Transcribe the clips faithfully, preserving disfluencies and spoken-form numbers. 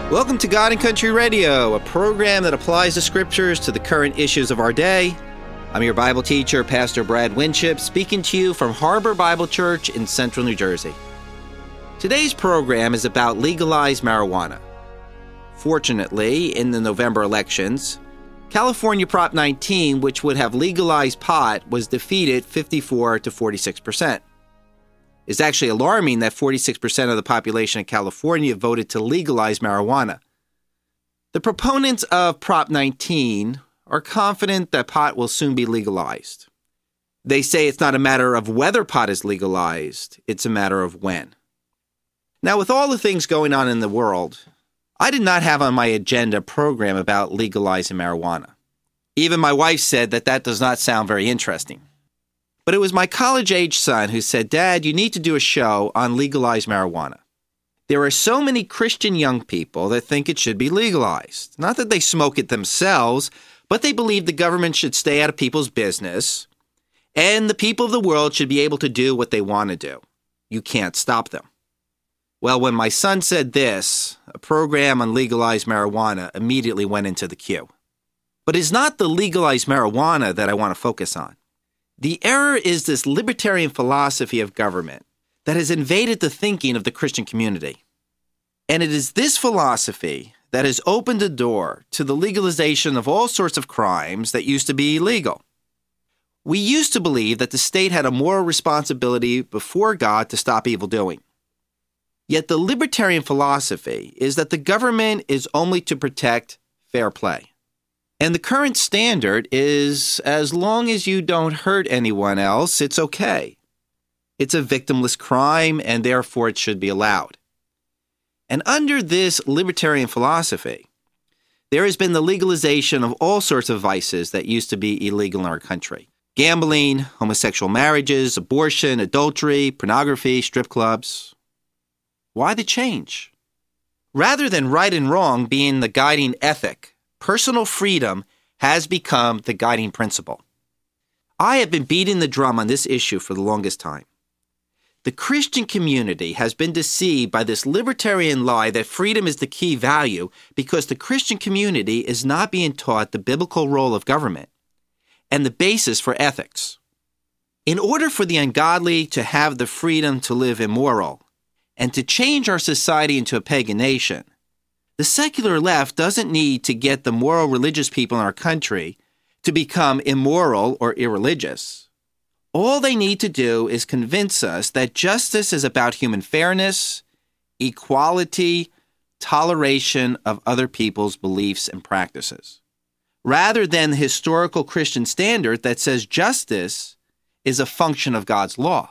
Welcome to God and Country Radio, a program that applies the scriptures to the current issues of our day. I'm your Bible teacher, Pastor Brad Winship, speaking to you from Harbor Bible Church in central New Jersey. Today's program is about legalized marijuana. Fortunately, in the November elections, California Prop nineteen, which would have legalized pot, was defeated fifty-four to forty-six percent. It's actually alarming that forty-six percent of the population of California voted to legalize marijuana. The proponents of Prop nineteen are confident that pot will soon be legalized. They say it's not a matter of whether pot is legalized, it's a matter of when. Now, with all the things going on in the world, I did not have on my agenda a program about legalizing marijuana. Even my wife said that that does not sound very interesting. But it was my college-age son who said, "Dad, you need to do a show on legalized marijuana. There are so many Christian young people that think it should be legalized. Not that they smoke it themselves, but they believe the government should stay out of people's business, and the people of the world should be able to do what they want to do. You can't stop them." Well, when my son said this, a program on legalized marijuana immediately went into the queue. But it's not the legalized marijuana that I want to focus on. The error is this libertarian philosophy of government that has invaded the thinking of the Christian community. And it is this philosophy that has opened the door to the legalization of all sorts of crimes that used to be illegal. We used to believe that the state had a moral responsibility before God to stop evildoing. Yet the libertarian philosophy is that the government is only to protect fair play. And the current standard is, as long as you don't hurt anyone else, it's okay. It's a victimless crime, and therefore it should be allowed. And under this libertarian philosophy, there has been the legalization of all sorts of vices that used to be illegal in our country. Gambling, homosexual marriages, abortion, adultery, pornography, strip clubs. Why the change? Rather than right and wrong being the guiding ethic, personal freedom has become the guiding principle. I have been beating the drum on this issue for the longest time. The Christian community has been deceived by this libertarian lie that freedom is the key value because the Christian community is not being taught the biblical role of government and the basis for ethics. In order for the ungodly to have the freedom to live immoral and to change our society into a pagan nation, the secular left doesn't need to get the moral religious people in our country to become immoral or irreligious. All they need to do is convince us that justice is about human fairness, equality, toleration of other people's beliefs and practices, rather than the historical Christian standard that says justice is a function of God's law.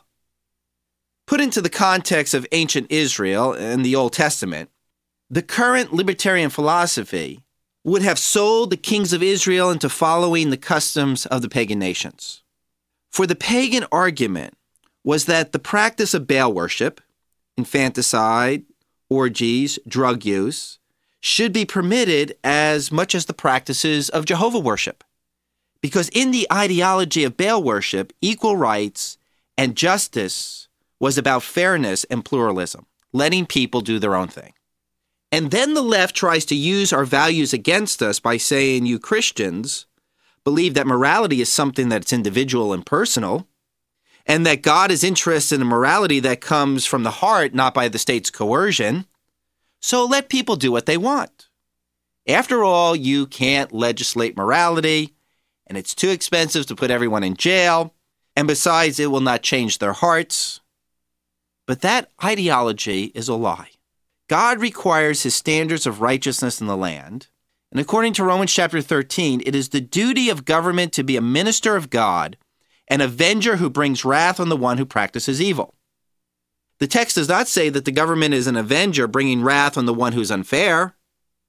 Put into the context of ancient Israel and the Old Testament, the current libertarian philosophy would have sold the kings of Israel into following the customs of the pagan nations. For the pagan argument was that the practice of Baal worship, infanticide, orgies, drug use, should be permitted as much as the practices of Jehovah worship. Because in the ideology of Baal worship, equal rights and justice was about fairness and pluralism, letting people do their own thing. And then the left tries to use our values against us by saying you Christians believe that morality is something that's individual and personal, and that God is interested in morality that comes from the heart, not by the state's coercion. So let people do what they want. After all, you can't legislate morality, and it's too expensive to put everyone in jail, and besides, it will not change their hearts. But that ideology is a lie. God requires his standards of righteousness in the land, and according to Romans chapter thirteen, it is the duty of government to be a minister of God, an avenger who brings wrath on the one who practices evil. The text does not say that the government is an avenger bringing wrath on the one who's unfair.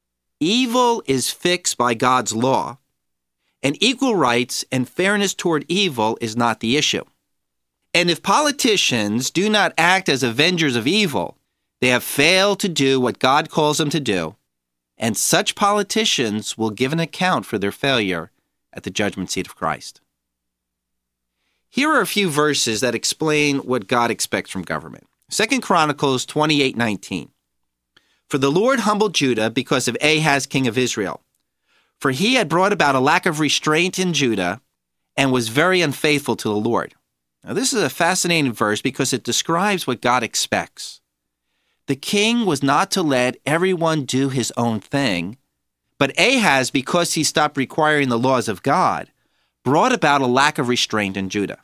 Evil is fixed by God's law, and equal rights and fairness toward evil is not the issue. And if politicians do not act as avengers of evil, they have failed to do what God calls them to do, and such politicians will give an account for their failure at the judgment seat of Christ. Here are a few verses that explain what God expects from government. Second Chronicles twenty-eight nineteen. For the Lord humbled Judah because of Ahaz, king of Israel. For he had brought about a lack of restraint in Judah and was very unfaithful to the Lord. Now, this is a fascinating verse because it describes what God expects. The king was not to let everyone do his own thing, but Ahaz, because he stopped requiring the laws of God, brought about a lack of restraint in Judah.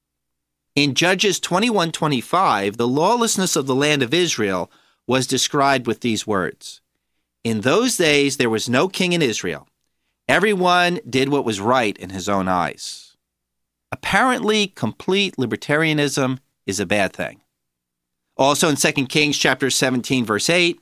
In Judges twenty-one twenty-five, the lawlessness of the land of Israel was described with these words. In those days there was no king in Israel. Everyone did what was right in his own eyes. Apparently, complete libertarianism is a bad thing. Also in Second Kings chapter seventeen, verse eight,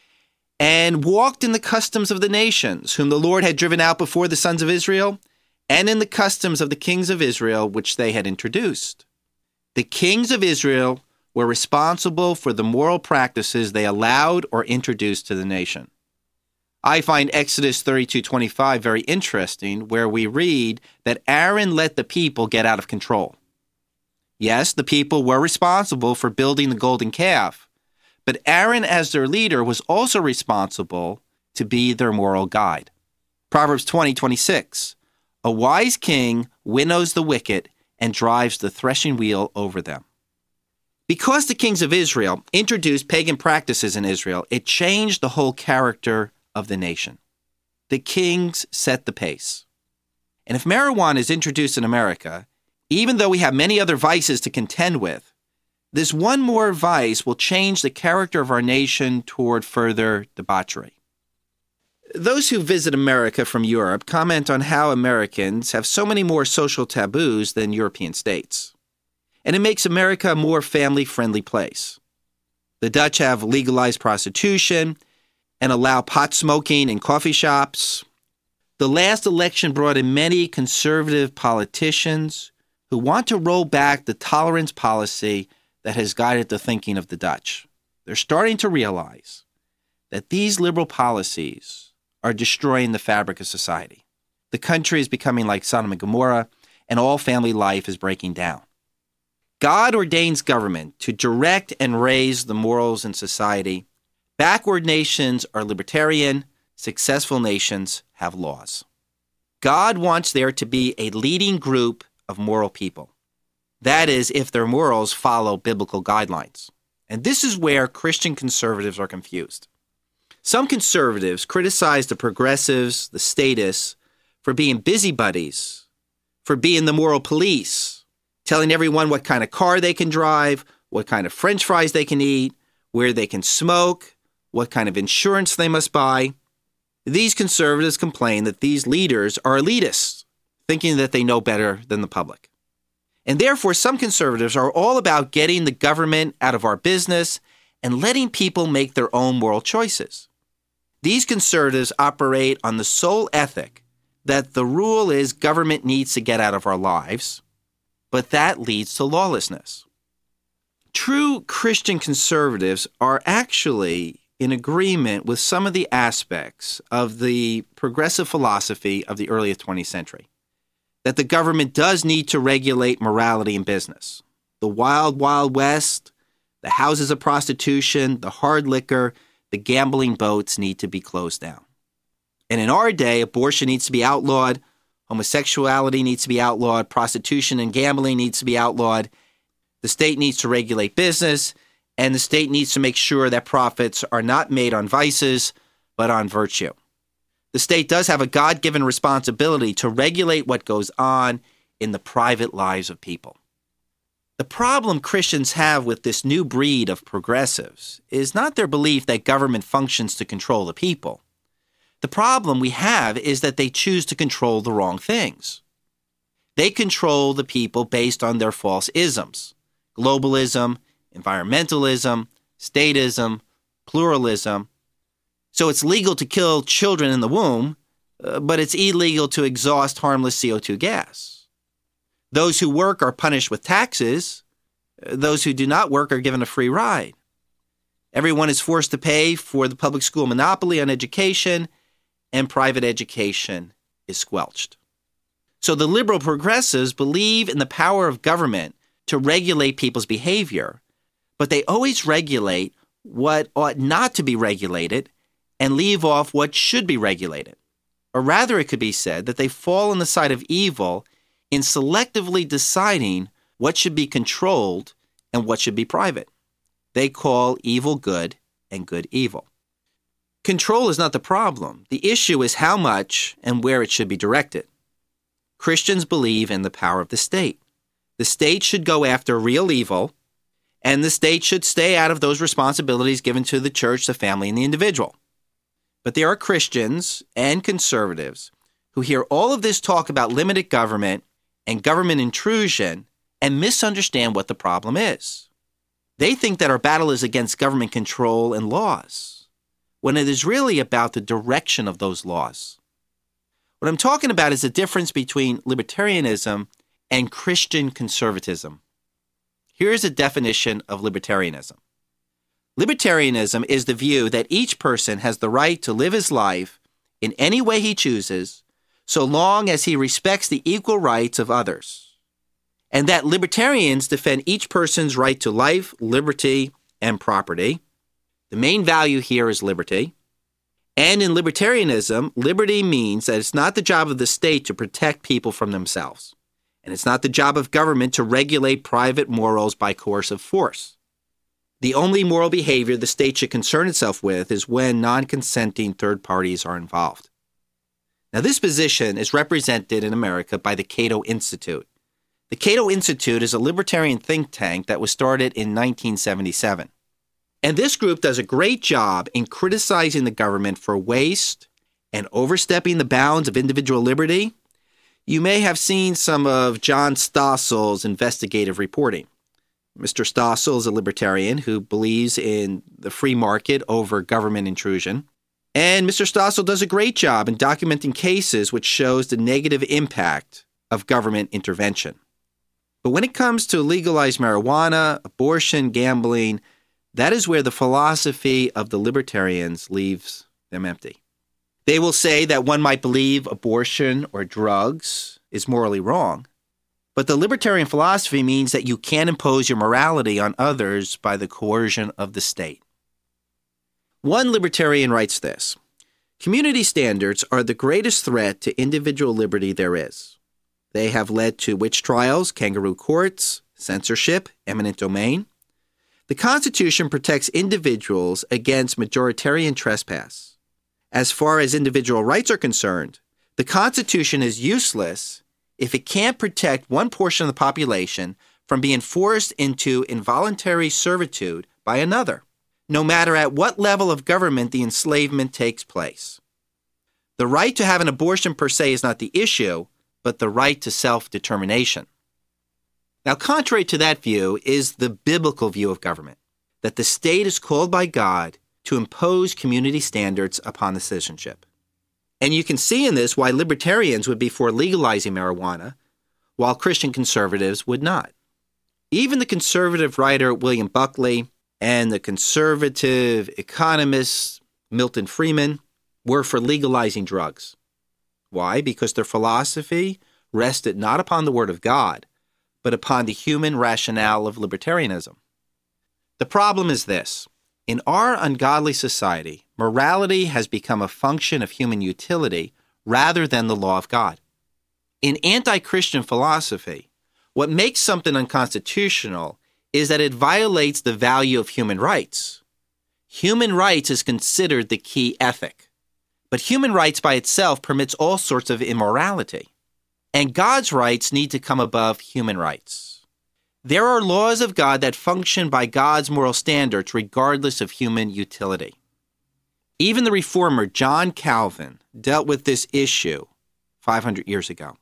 and walked in the customs of the nations, whom the Lord had driven out before the sons of Israel, and in the customs of the kings of Israel, which they had introduced. The kings of Israel were responsible for the moral practices they allowed or introduced to the nation. I find Exodus thirty-two twenty-five very interesting, where we read that Aaron let the people get out of control. Yes, the people were responsible for building the golden calf, but Aaron, as their leader, was also responsible to be their moral guide. Proverbs twenty twenty-six, a wise king winnows the wicked and drives the threshing wheel over them. Because the kings of Israel introduced pagan practices in Israel, it changed the whole character of the nation. The kings set the pace. And if marijuana is introduced in America, even though we have many other vices to contend with, this one more vice will change the character of our nation toward further debauchery. Those who visit America from Europe comment on how Americans have so many more social taboos than European states. And it makes America a more family-friendly place. The Dutch have legalized prostitution and allow pot smoking in coffee shops. The last election brought in many conservative politicians who want to roll back the tolerance policy that has guided the thinking of the Dutch. They're starting to realize that these liberal policies are destroying the fabric of society. The country is becoming like Sodom and Gomorrah, and all family life is breaking down. God ordains government to direct and raise the morals in society. Backward nations are libertarian. Successful nations have laws. God wants there to be a leading group of moral people. That is, if their morals follow biblical guidelines. And this is where Christian conservatives are confused. Some conservatives criticize the progressives, the statists, for being busybodies, for being the moral police, telling everyone what kind of car they can drive, what kind of French fries they can eat, where they can smoke, what kind of insurance they must buy. These conservatives complain that these leaders are elitists, thinking that they know better than the public. And therefore, some conservatives are all about getting the government out of our business and letting people make their own moral choices. These conservatives operate on the sole ethic that the rule is government needs to get out of our lives, but that leads to lawlessness. True Christian conservatives are actually in agreement with some of the aspects of the progressive philosophy of the early twentieth century, that the government does need to regulate morality in business. The wild, wild west, the houses of prostitution, the hard liquor, the gambling boats need to be closed down. And in our day, abortion needs to be outlawed, homosexuality needs to be outlawed, prostitution and gambling needs to be outlawed, the state needs to regulate business, and the state needs to make sure that profits are not made on vices, but on virtue. The state does have a God-given responsibility to regulate what goes on in the private lives of people. The problem Christians have with this new breed of progressives is not their belief that government functions to control the people. The problem we have is that they choose to control the wrong things. They control the people based on their false isms: globalism, environmentalism, statism, pluralism. So it's legal to kill children in the womb, uh, but it's illegal to exhaust harmless C O two gas. Those who work are punished with taxes. Uh, those who do not work are given a free ride. Everyone is forced to pay for the public school monopoly on education, and private education is squelched. So the liberal progressives believe in the power of government to regulate people's behavior, but they always regulate what ought not to be regulated and leave off what should be regulated. Or rather, it could be said that they fall on the side of evil in selectively deciding what should be controlled and what should be private. They call evil good and good evil. Control is not the problem. The issue is how much and where it should be directed. Christians believe in the power of the state. The state should go after real evil, and the state should stay out of those responsibilities given to the church, the family, and the individual. But there are Christians and conservatives who hear all of this talk about limited government and government intrusion and misunderstand what the problem is. They think that our battle is against government control and laws, when it is really about the direction of those laws. What I'm talking about is the difference between libertarianism and Christian conservatism. Here's a definition of libertarianism. Libertarianism is the view that each person has the right to live his life in any way he chooses, so long as he respects the equal rights of others, and that libertarians defend each person's right to life, liberty, and property. The main value here is liberty. And in libertarianism, liberty means that it's not the job of the state to protect people from themselves, and it's not the job of government to regulate private morals by coercive force. The only moral behavior the state should concern itself with is when non-consenting third parties are involved. Now, this position is represented in America by the Cato Institute. The Cato Institute is a libertarian think tank that was started in nineteen seventy-seven. And this group does a great job in criticizing the government for waste and overstepping the bounds of individual liberty. You may have seen some of John Stossel's investigative reporting. Mister Stossel is a libertarian who believes in the free market over government intrusion. And Mister Stossel does a great job in documenting cases which shows the negative impact of government intervention. But when it comes to legalized marijuana, abortion, gambling, that is where the philosophy of the libertarians leaves them empty. They will say that one might believe abortion or drugs is morally wrong, but the libertarian philosophy means that you can't impose your morality on others by the coercion of the state. One libertarian writes this: community standards are the greatest threat to individual liberty there is. They have led to witch trials, kangaroo courts, censorship, eminent domain. The Constitution protects individuals against majoritarian trespass. As far as individual rights are concerned, the Constitution is useless if it can't protect one portion of the population from being forced into involuntary servitude by another, no matter at what level of government the enslavement takes place. The right to have an abortion per se is not the issue, but the right to self-determination. Now, contrary to that view is the biblical view of government, that the state is called by God to impose community standards upon the citizenship. And you can see in this why libertarians would be for legalizing marijuana, while Christian conservatives would not. Even the conservative writer William Buckley and the conservative economist Milton Friedman were for legalizing drugs. Why? Because their philosophy rested not upon the Word of God, but upon the human rationale of libertarianism. The problem is this: in our ungodly society, morality has become a function of human utility rather than the law of God. In anti-Christian philosophy, what makes something unconstitutional is that it violates the value of human rights. Human rights is considered the key ethic, but human rights by itself permits all sorts of immorality. And God's rights need to come above human rights. There are laws of God that function by God's moral standards regardless of human utility. Even the reformer John Calvin dealt with this issue five hundred years ago.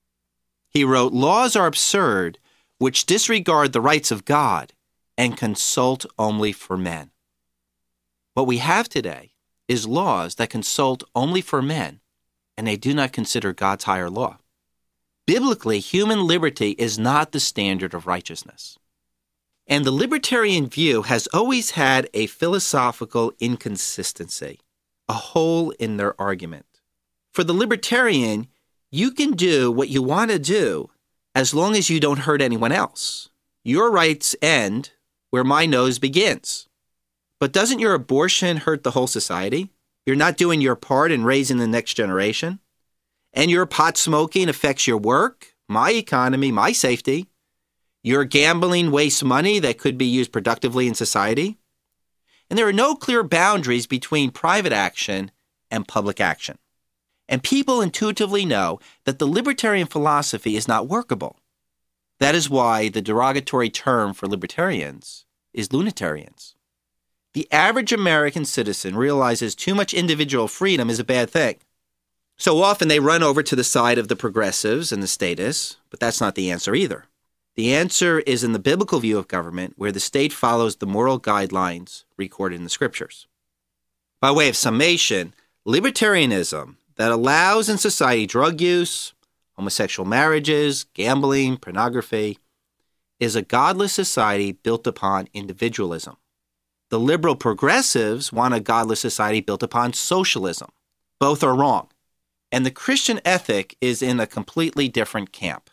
He wrote, "Laws are absurd which disregard the rights of God and consult only for men." What we have today is laws that consult only for men, and they do not consider God's higher law. Biblically, human liberty is not the standard of righteousness. And the libertarian view has always had a philosophical inconsistency, a hole in their argument. For the libertarian, you can do what you want to do as long as you don't hurt anyone else. Your rights end where my nose begins. But doesn't your abortion hurt the whole society? You're not doing your part in raising the next generation? And your pot smoking affects your work, my economy, my safety. Your gambling wastes money that could be used productively in society. And there are no clear boundaries between private action and public action. And people intuitively know that the libertarian philosophy is not workable. That is why the derogatory term for libertarians is lunatarians. The average American citizen realizes too much individual freedom is a bad thing. So often they run over to the side of the progressives and the statists, but that's not the answer either. The answer is in the biblical view of government, where the state follows the moral guidelines recorded in the scriptures. By way of summation, libertarianism that allows in society drug use, homosexual marriages, gambling, pornography, is a godless society built upon individualism. The liberal progressives want a godless society built upon socialism. Both are wrong. And the Christian ethic is in a completely different camp.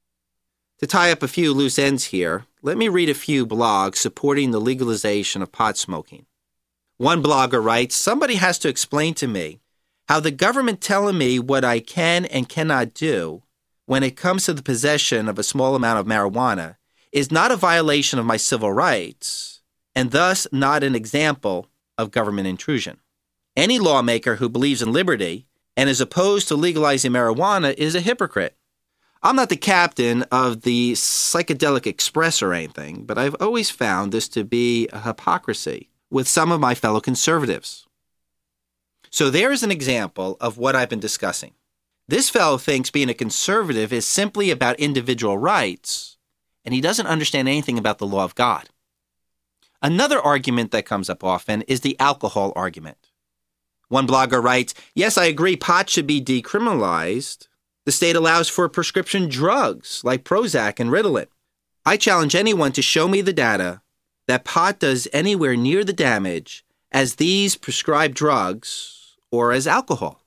To tie up a few loose ends here, let me read a few blogs supporting the legalization of pot smoking. One blogger writes, "Somebody has to explain to me how the government telling me what I can and cannot do when it comes to the possession of a small amount of marijuana is not a violation of my civil rights, and thus not an example of government intrusion. Any lawmaker who believes in liberty and is opposed to legalizing marijuana is a hypocrite. I'm not the captain of the Psychedelic Express or anything, but I've always found this to be a hypocrisy with some of my fellow conservatives." So there is an example of what I've been discussing. This fellow thinks being a conservative is simply about individual rights, and he doesn't understand anything about the law of God. Another argument that comes up often is the alcohol argument. One blogger writes, "Yes, I agree pot should be decriminalized. The state allows for prescription drugs like Prozac and Ritalin. I challenge anyone to show me the data that pot does anywhere near the damage as these prescribed drugs or as alcohol."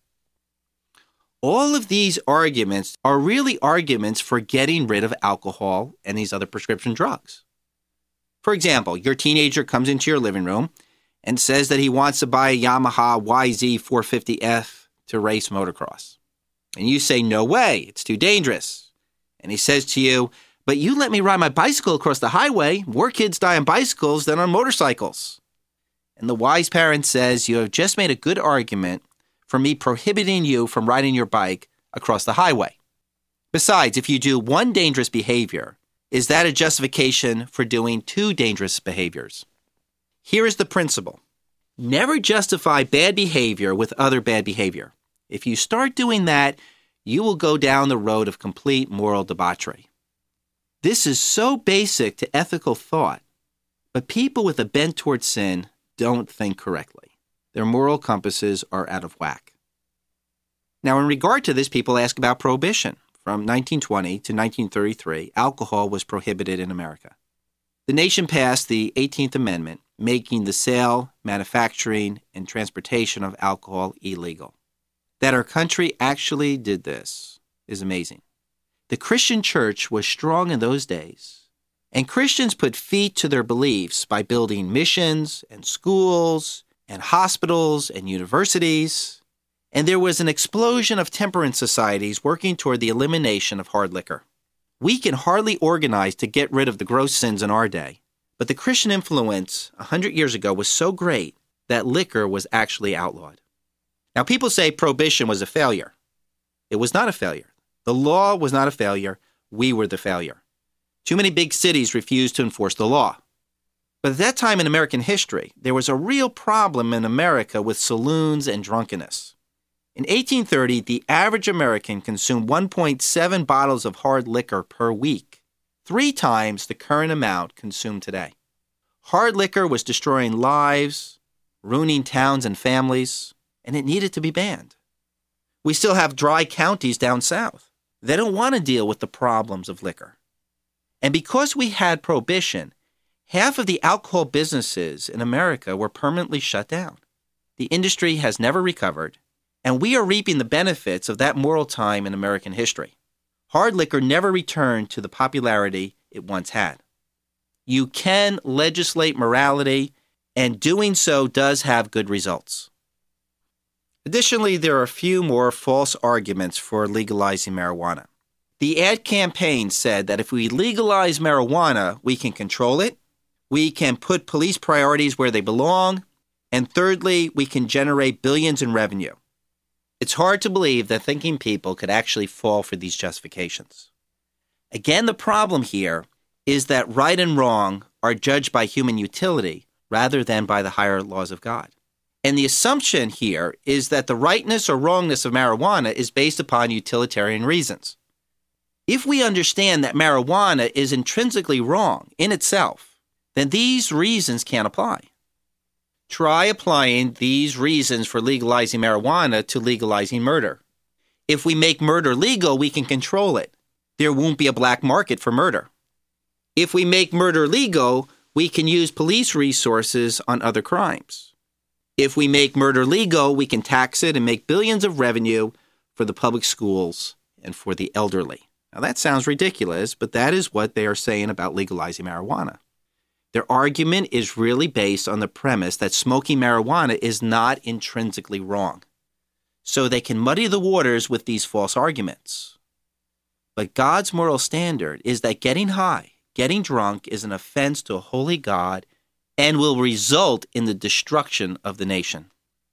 All of these arguments are really arguments for getting rid of alcohol and these other prescription drugs. For example, your teenager comes into your living room and says that he wants to buy a Yamaha Y Z four fifty F to race motocross. And you say, "No way, it's too dangerous." And he says to you, "But you let me ride my bicycle across the highway. More kids die on bicycles than on motorcycles." And the wise parent says, "You have just made a good argument for me prohibiting you from riding your bike across the highway. Besides, if you do one dangerous behavior, is that a justification for doing two dangerous behaviors?" Here is the principle. Never justify bad behavior with other bad behavior. If you start doing that, you will go down the road of complete moral debauchery. This is so basic to ethical thought, but people with a bent toward sin don't think correctly. Their moral compasses are out of whack. Now, in regard to this, people ask about prohibition. From nineteen twenty to nineteen thirty-three, alcohol was prohibited in America. The nation passed the eighteenth Amendment, making the sale, manufacturing, and transportation of alcohol illegal. That our country actually did this is amazing. The Christian church was strong in those days, and Christians put feet to their beliefs by building missions and schools and hospitals and universities, and there was an explosion of temperance societies working toward the elimination of hard liquor. We can hardly organize to get rid of the gross sins in our day, but the Christian influence a hundred years ago was so great that liquor was actually outlawed. Now, people say prohibition was a failure. It was not a failure. The law was not a failure. We were the failure. Too many big cities refused to enforce the law. But at that time in American history, there was a real problem in America with saloons and drunkenness. In eighteen thirty, the average American consumed one point seven bottles of hard liquor per week, three times the current amount consumed today. Hard liquor was destroying lives, ruining towns and families, and it needed to be banned. We still have dry counties down south. They don't want to deal with the problems of liquor. And because we had prohibition, half of the alcohol businesses in America were permanently shut down. The industry has never recovered, and we are reaping the benefits of that moral time in American history. Hard liquor never returned to the popularity it once had. You can legislate morality and doing so does have good results. Additionally, there are a few more false arguments for legalizing marijuana. The ad campaign said that if we legalize marijuana, we can control it, we can put police priorities where they belong, and thirdly, we can generate billions in revenue. It's hard to believe that thinking people could actually fall for these justifications. Again, the problem here is that right and wrong are judged by human utility rather than by the higher laws of God. And the assumption here is that the rightness or wrongness of marijuana is based upon utilitarian reasons. If we understand that marijuana is intrinsically wrong in itself, then these reasons can't apply. Try applying these reasons for legalizing marijuana to legalizing murder. If we make murder legal, we can control it. There won't be a black market for murder. If we make murder legal, we can use police resources on other crimes. If we make murder legal, we can tax it and make billions of revenue for the public schools and for the elderly. Now that sounds ridiculous, but that is what they are saying about legalizing marijuana. Their argument is really based on the premise that smoking marijuana is not intrinsically wrong. So they can muddy the waters with these false arguments. But God's moral standard is that getting high, getting drunk is an offense to a holy God and will result in the destruction of the nation.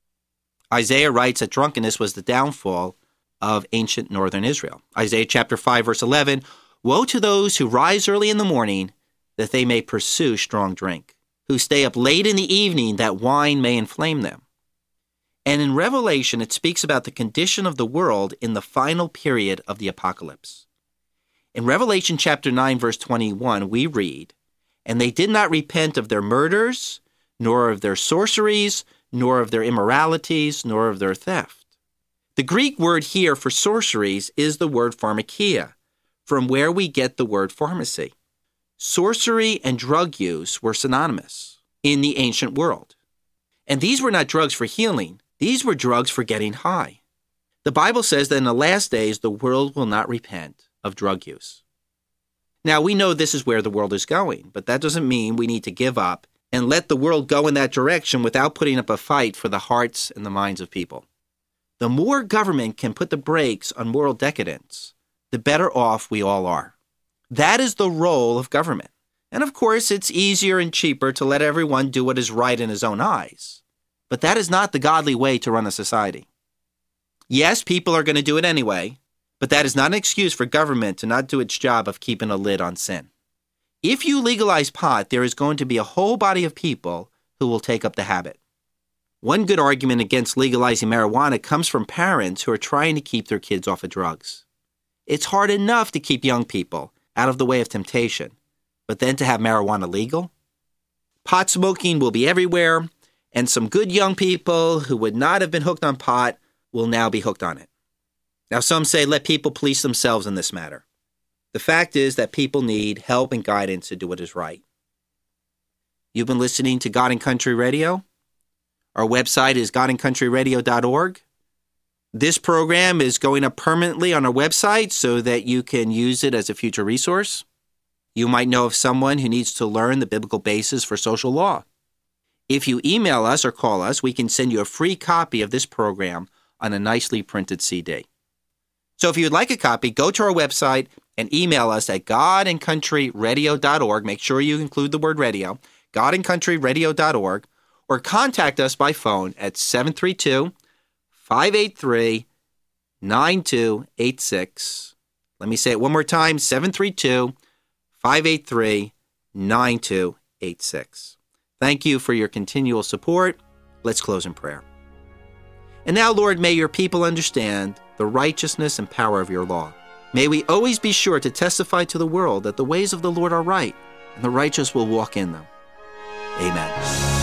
Isaiah writes that drunkenness was the downfall of ancient northern Israel. Isaiah chapter five, verse eleven, "Woe to those who rise early in the morning, that they may pursue strong drink, who stay up late in the evening, that wine may inflame them." And in Revelation, it speaks about the condition of the world in the final period of the apocalypse. In Revelation chapter nine, verse twenty-one, we read, "And they did not repent of their murders, nor of their sorceries, nor of their immoralities, nor of their theft." The Greek word here for sorceries is the word pharmakia, from where we get the word pharmacy. Sorcery and drug use were synonymous in the ancient world. And these were not drugs for healing. These were drugs for getting high. The Bible says that in the last days, the world will not repent of drug use. Now, we know this is where the world is going, but that doesn't mean we need to give up and let the world go in that direction without putting up a fight for the hearts and the minds of people. The more government can put the brakes on moral decadence, the better off we all are. That is the role of government. And of course, it's easier and cheaper to let everyone do what is right in his own eyes. But that is not the godly way to run a society. Yes, people are going to do it anyway, but that is not an excuse for government to not do its job of keeping a lid on sin. If you legalize pot, there is going to be a whole body of people who will take up the habit. One good argument against legalizing marijuana comes from parents who are trying to keep their kids off of drugs. It's hard enough to keep young people out of the way of temptation, but then to have marijuana legal? Pot smoking will be everywhere, and some good young people who would not have been hooked on pot will now be hooked on it. Now, some say let people police themselves in this matter. The fact is that people need help and guidance to do what is right. You've been listening to God and Country Radio. Our website is god and country radio dot org. This program is going up permanently on our website so that you can use it as a future resource. You might know of someone who needs to learn the biblical basis for social law. If you email us or call us, we can send you a free copy of this program on a nicely printed C D. So if you'd like a copy, go to our website and email us at god and country radio dot org. Make sure you include the word radio, god and country radio dot org, or contact us by phone at seven three two, five eight three, nine two eight six. Let me say it one more time, seven three two, five eight three, nine two eight six. Thank you for your continual support. Let's close in prayer. And now, Lord, may your people understand the righteousness and power of your law. May we always be sure to testify to the world that the ways of the Lord are right, and the righteous will walk in them. Amen.